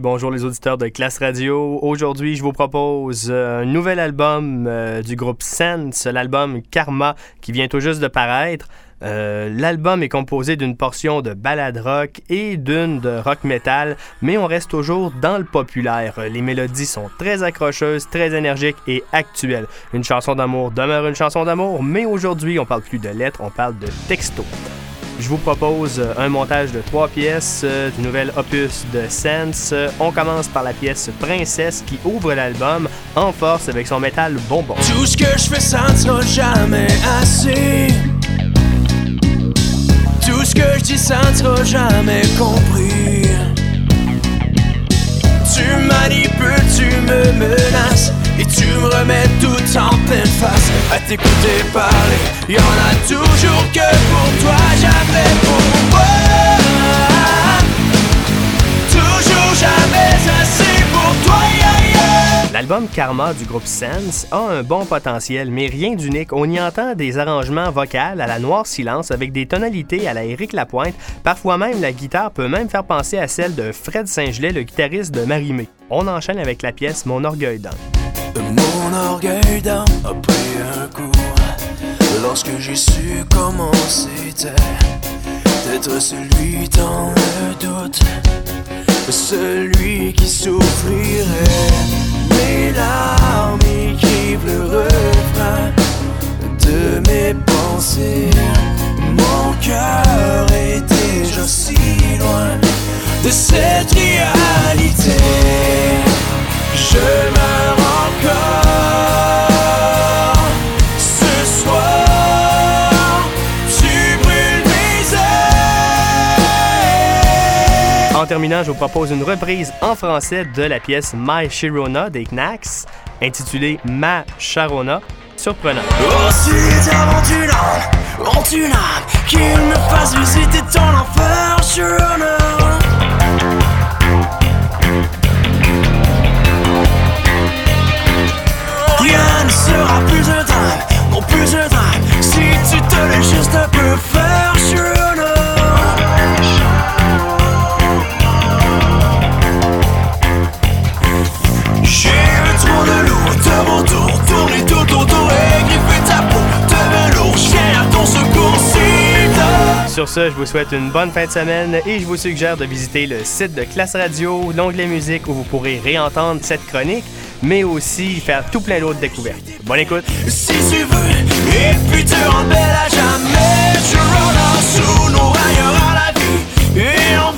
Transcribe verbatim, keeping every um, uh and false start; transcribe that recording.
bonjour les auditeurs de Classe Radio. Aujourd'hui, je vous propose un nouvel album euh, du groupe Sense, l'album Karma, qui vient tout juste de paraître. Euh, l'album est composé d'une portion de ballade rock et d'une de rock metal, mais on reste toujours dans le populaire. Les mélodies sont très accrocheuses, très énergiques et actuelles. Une chanson d'amour demeure une chanson d'amour, mais aujourd'hui, on parle plus de lettres, on parle de textos. Je vous propose un montage de trois pièces euh, du nouvel opus de Sense. On commence par la pièce Princesse qui ouvre l'album en force avec son métal bonbon. Tout ce que je fais, ça ne sera jamais assez. Tout ce que je dis, ça ne sera jamais compris. Tu manipules, tu me menaces et tu me remets tout en pleine face. À t'écouter parler, y'en a toujours que pour toi, jamais pour moi. Toujours jamais assez pour toi, yeah, yeah. L'album Karma du groupe Sense a un bon potentiel, mais rien d'unique. On y entend des arrangements vocaux à la Noir Silence avec des tonalités à la Éric Lapointe. Parfois même, la guitare peut même faire penser à celle de Fred Saint-Gelais, le guitariste de Marie-Mé. On enchaîne avec la pièce Mon orgueil d'homme. Mon orgueil d'homme a pris un coup lorsque j'ai su comment c'était d'être celui dans le doute, celui qui souffrirait. Mes larmes écrivent le refrain de mes pensées. Mon cœur est déjà si loin de cette réalité. Je meurs encore ce soir. Tu brûles mes ailes. En terminant, je vous propose une reprise en français de la pièce My Sharona des Knacks, intitulée Ma Sharona. Surprenant. Oh, si avant une âme, ont une âme qui me fasse visiter ton enfer, Sharona. Rien ne sera plus un drame, non plus un drame, si tu te laisses juste un peu faire, Sharona. J'ai un trou de loup de mon tour, tourner tout autour et griffer ta peau de velours, chien à ton secours, si Sur ce, je vous souhaite une bonne fin de semaine et je vous suggère de visiter le site de Classe Radio, l'onglet musique où vous pourrez réentendre cette chronique, mais aussi faire tout plein d'autres découvertes. Bonne écoute! si tu veux, et puis te rendre belle à jamais, je rentre sous nos rails à la vie, et on